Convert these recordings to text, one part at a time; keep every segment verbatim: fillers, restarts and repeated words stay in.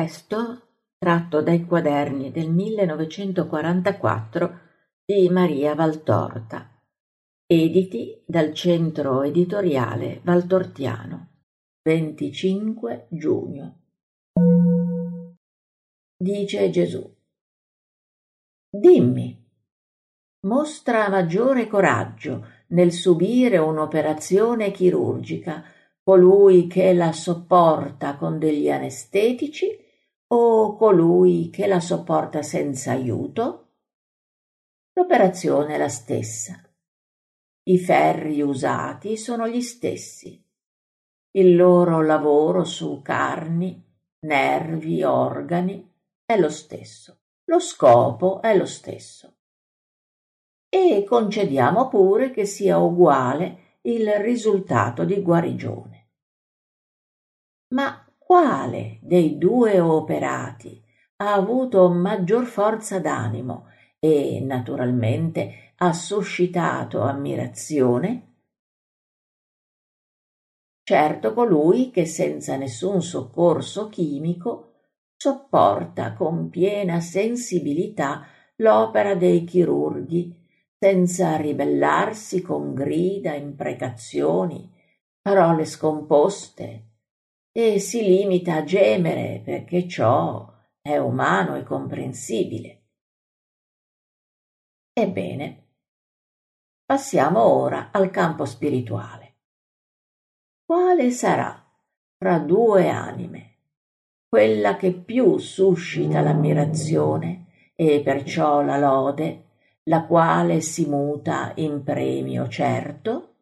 Testo tratto dai quaderni del millenovecentoquarantaquattro di Maria Valtorta, editi dal Centro Editoriale Valtortiano, venticinque giugno. Dice Gesù: dimmi, mostra maggiore coraggio nel subire un'operazione chirurgica colui che la sopporta con degli anestetici o colui che la sopporta senza aiuto? L'operazione è la stessa. I ferri usati sono gli stessi. Il loro lavoro su carni, nervi, organi è lo stesso. Lo scopo è lo stesso. E concediamo pure che sia uguale il risultato di guarigione. Ma quale dei due operati ha avuto maggior forza d'animo e, naturalmente, ha suscitato ammirazione? Certo colui che senza nessun soccorso chimico sopporta con piena sensibilità l'opera dei chirurghi, senza ribellarsi con grida, imprecazioni, parole scomposte, e si limita a gemere perché ciò è umano e comprensibile. Ebbene, passiamo ora al campo spirituale. Quale sarà fra due anime quella che più suscita l'ammirazione e perciò la lode, la quale si muta in premio certo?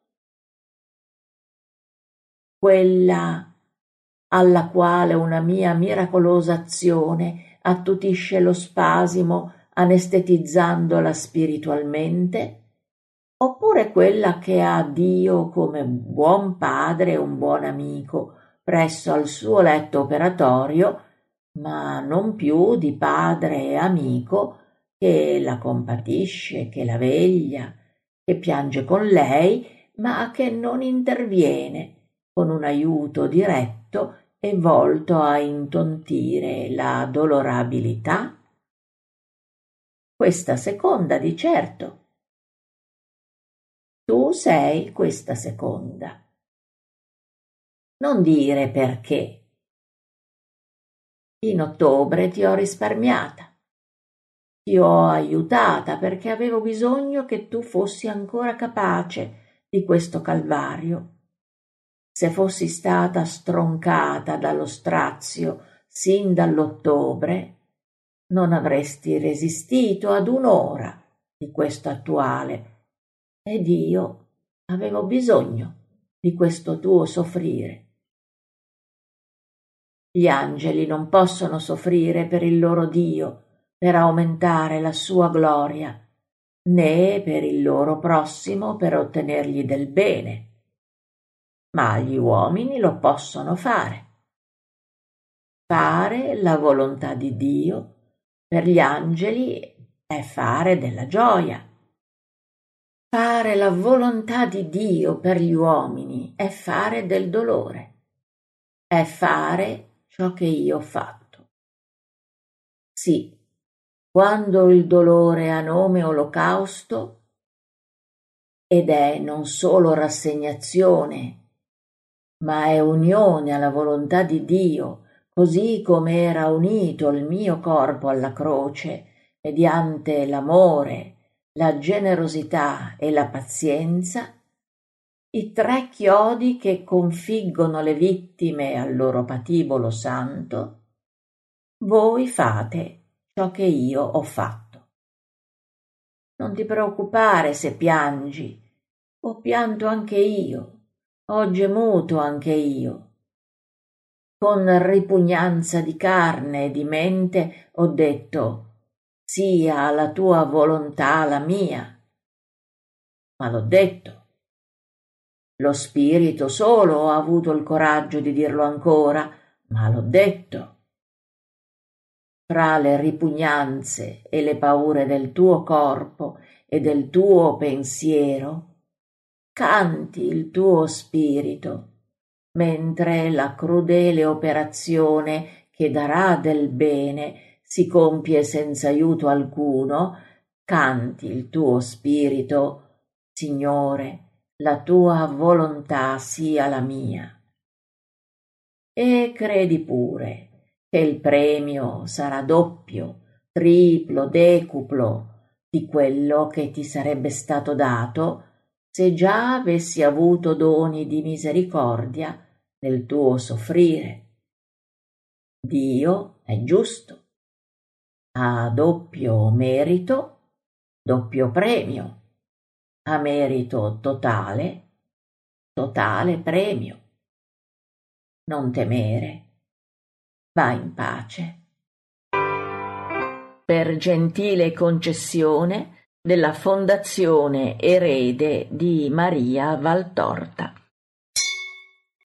Quella alla quale una mia miracolosa azione attutisce lo spasimo anestetizzandola spiritualmente, oppure quella che ha Dio come buon padre e un buon amico presso al suo letto operatorio, ma non più di padre e amico, che la compatisce, che la veglia, che piange con lei, ma che non interviene con un aiuto diretto e volto a intontire la dolorabilità? Questa seconda, di certo. Tu sei questa seconda. Non dire perché. In ottobre ti ho risparmiata. Ti ho aiutata perché avevo bisogno che tu fossi ancora capace di questo calvario. Se fossi stata stroncata dallo strazio sin dall'ottobre, non avresti resistito ad un'ora di questo attuale, ed io avevo bisogno di questo tuo soffrire. Gli angeli non possono soffrire per il loro Dio, per aumentare la sua gloria, né per il loro prossimo per ottenergli del bene. Ma gli uomini lo possono fare. Fare la volontà di Dio per gli angeli è fare della gioia. Fare la volontà di Dio per gli uomini è fare del dolore. È fare ciò che io ho fatto. Sì, quando il dolore ha nome olocausto, ed è non solo rassegnazione, ma è unione alla volontà di Dio, così come era unito il mio corpo alla croce, mediante l'amore, la generosità e la pazienza, i tre chiodi che configgono le vittime al loro patibolo santo, voi fate ciò che io ho fatto. Non ti preoccupare se piangi, ho pianto anche io. Ho gemuto anche io. Con ripugnanza di carne e di mente ho detto: sia la tua volontà la mia. Ma l'ho detto. Lo spirito solo ha avuto il coraggio di dirlo ancora, ma l'ho detto. Fra le ripugnanze e le paure del tuo corpo e del tuo pensiero, canti il tuo spirito, mentre la crudele operazione che darà del bene, si compie senza aiuto alcuno, canti il tuo spirito: Signore, la tua volontà sia la mia. E credi pure che il premio sarà doppio, triplo, decuplo di quello che ti sarebbe stato dato se già avessi avuto doni di misericordia nel tuo soffrire. Dio è giusto, ha doppio merito, doppio premio, a merito totale, totale premio. Non temere, va in pace. Per gentile concessione della Fondazione Erede di Maria Valtorta.